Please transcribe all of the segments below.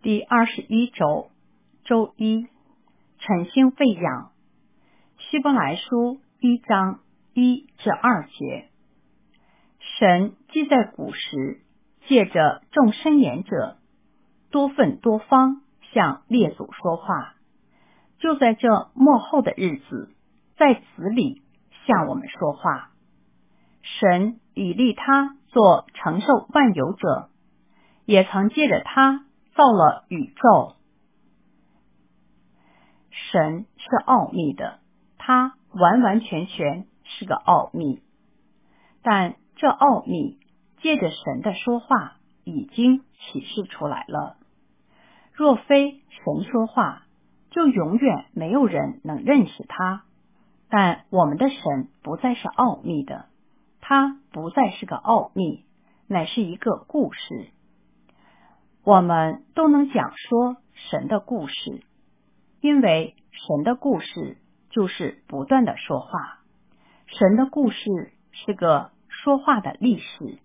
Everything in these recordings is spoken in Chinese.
第21周，周一，晨星喂养。希伯来书1章1至2节。神既在古时借着众申言者多分多方向列祖说话，就在这末后的日子，在子里向我们说话。神已立他做承受万有者，也曾借着他造了宇宙。神是奥秘的，他完完全全是个奥秘，但这奥秘借着神的说话已经启示出来了。若非神说话，就永远没有人能认识他。但我们的神不再是奥秘的，他不再是个奥秘，乃是一个故事。我们都能讲说神的故事，因为神的故事就是不断的说话。神的故事是个说话的历史。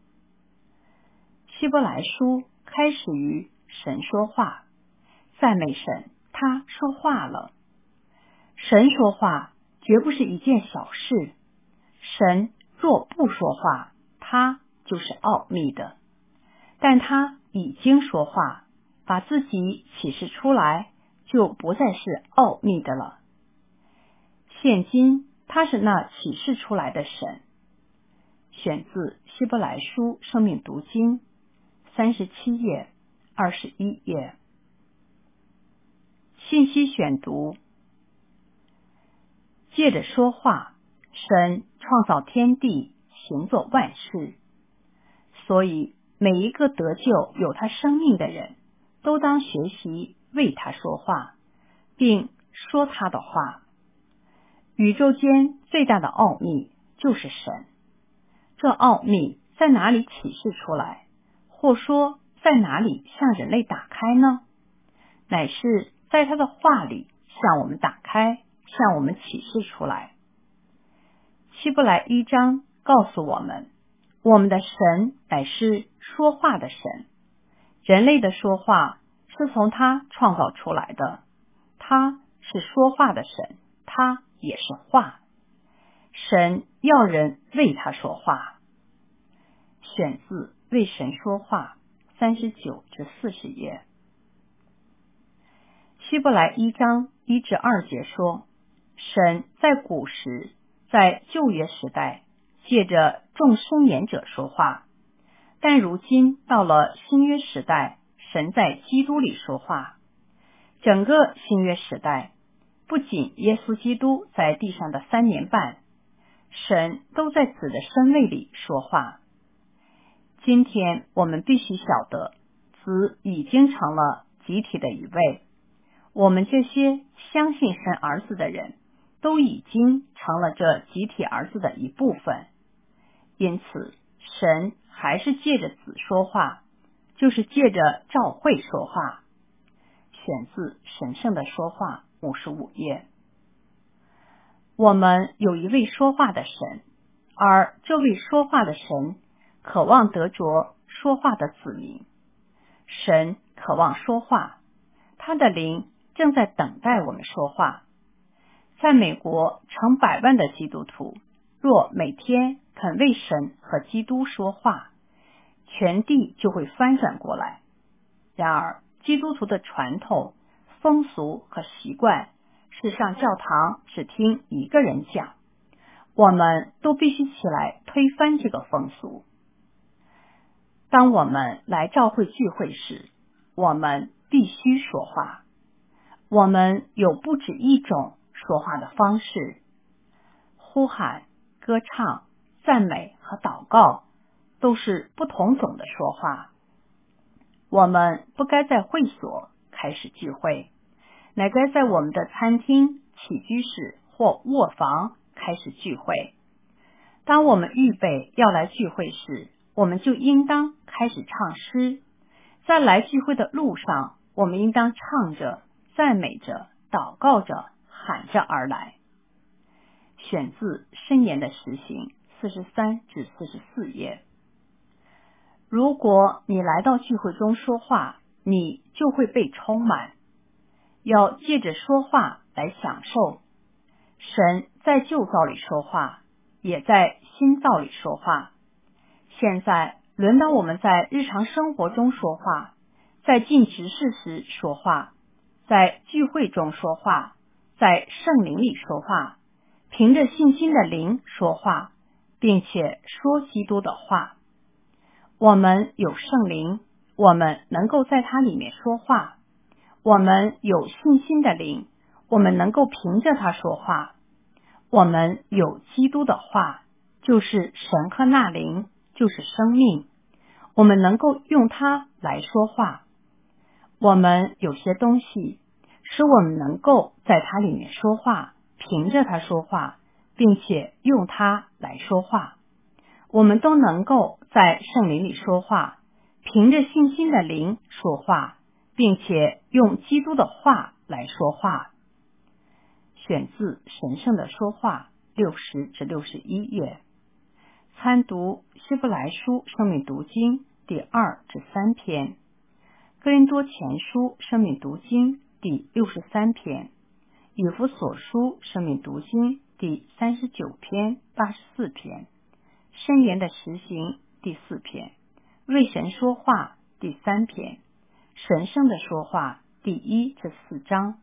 希伯来书开始于神说话，赞美神，他说话了。神说话绝不是一件小事，神若不说话，他就是奥秘的。但他已经说话，把自己启示出来，就不再是奥秘的了。现今他是那启示出来的神。选自希伯来书生命读经37页、21页。信息选读。借着说话，神创造天地，行作万事。所以每一个得救有他生命的人，都当学习为他说话，并说他的话。宇宙间最大的奥秘就是神。这奥秘在哪里启示出来，或说在哪里向人类打开呢？乃是在他的话里向我们打开，向我们启示出来。希伯来1章告诉我们，我们的神乃是说话的神。人类的说话是从他创造出来的，他是说话的神，他也是话。神要人为他说话。选自为神说话39至40页。希伯来1章1至2节说，神在古时，在旧约时代借着众申言者说话，但如今到了新约时代，神在基督里说话。整个新约时代，不仅耶稣基督在地上的3年半，神都在子的身位里说话。今天我们必须晓得，子已经成了集体的一位。我们这些相信神儿子的人，都已经成了这集体儿子的一部分。因此，神还是借着子说话，就是借着召会说话。选自神圣的说话55页。我们有一位说话的神，而这位说话的神渴望得着说话的子民。神渴望说话，他的灵正在等待我们说话。在美国成百万的基督徒，若每天肯为神和基督说话，全地就会翻转过来。然而，基督徒的传统、风俗和习惯是上教堂只听一个人讲，我们都必须起来推翻这个风俗。当我们来教会聚会时，我们必须说话。我们有不止一种说话的方式，呼喊、歌唱、赞美和祷告都是不同种的说话。我们不该在会所开始聚会，乃该在我们的餐厅、起居室或卧房开始聚会。当我们预备要来聚会时，我们就应当开始唱诗。在来聚会的路上，我们应当唱着、赞美着、祷告着、喊着而来。选自箴言的实行43至44页。如果你来到聚会中说话， 你就会被充满。要借着说话来享受。神在旧造里说话，也在新造里说话。现在轮到我们在日常生活中说话，在尽职事时说话，在聚会中说话，在圣灵里说话，凭着信心的灵说话，并且说基督的话。我们有圣灵，我们能够在它里面说话。我们有信心的灵，我们能够凭着它说话。我们有基督的话，就是神和那灵，就是生命，我们能够用它来说话。我们有些东西使我们能够在它里面说话，凭着它说话，并且用它来说话。我们都能够在圣灵里说话，凭着信心的灵说话，并且用基督的话来说话。选自神圣的说话60至61页。参读希伯来书生命读经第2至3篇，哥林多前书生命读经第63篇，以弗所书生命读经第39篇、84篇，箴言的实行第4篇，为神说话第3篇，神圣的说话第1至4章。